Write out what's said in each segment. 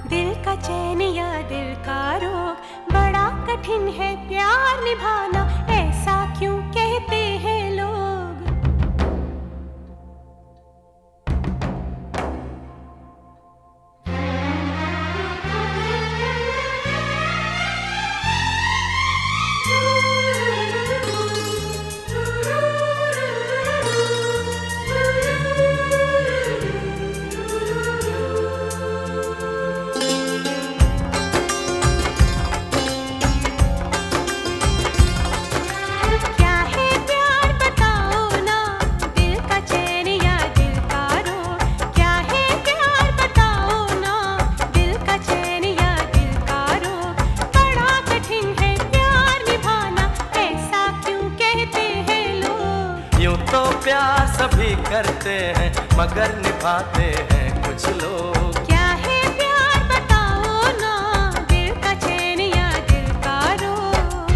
दिल का चैन या दिल का रोग, बड़ा कठिन है प्यार निभाना, ऐसा क्यों कहते हैं लोग। यूं तो प्यार सभी करते हैं मगर निभाते हैं कुछ लोग। क्या है प्यार बताओ ना, दिल का चैन या दिल का रोग।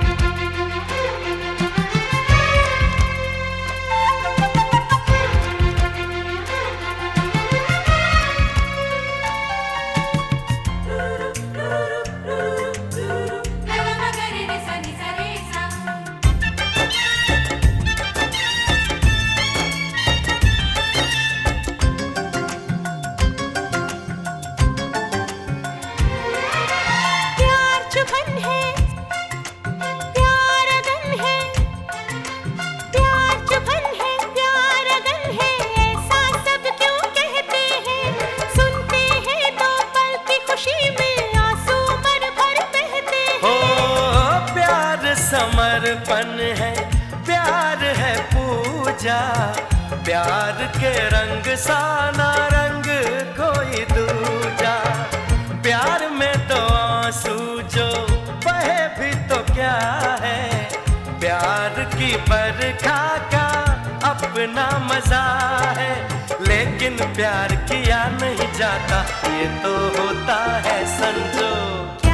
समर्पण है प्यार है पूजा, प्यार के रंग सा ना रंग कोई दूजा। प्यार में तो आंसू जो बहे भी तो क्या है, प्यार की बरखा का अपना मजा है। लेकिन प्यार किया नहीं जाता, ये तो होता है संजोग।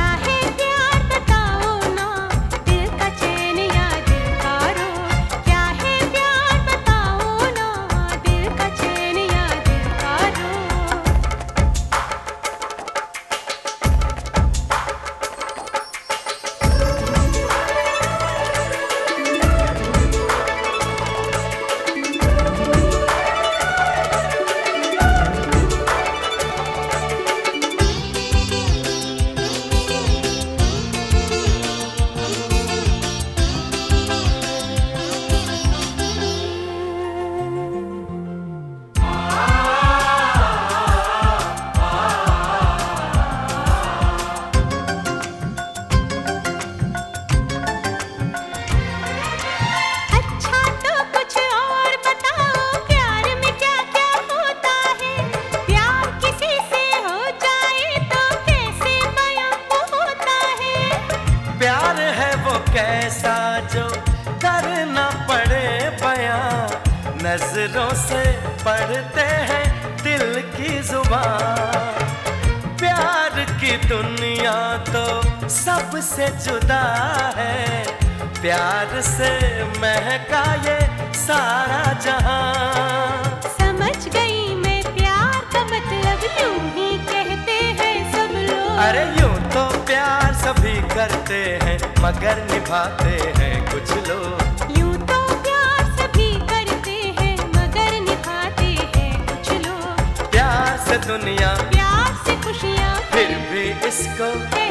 कैसा जो करना पड़े बयां, नजरों से पढ़ते हैं दिल की जुबान। प्यार की दुनिया तो सबसे जुदा है, प्यार से महका ये सारा जहां। समझ गई मैं प्यार का मतलब, यूं ही कहते हैं सब लोग। अरे यूं तो प्यार सभी करते हैं मगर निभाते हैं कुछ लोग। यूं तो प्यार सभी करते हैं मगर निभाते हैं कुछ लोग। प्यार से दुनिया, प्यार से खुशियाँ, फिर भी इसको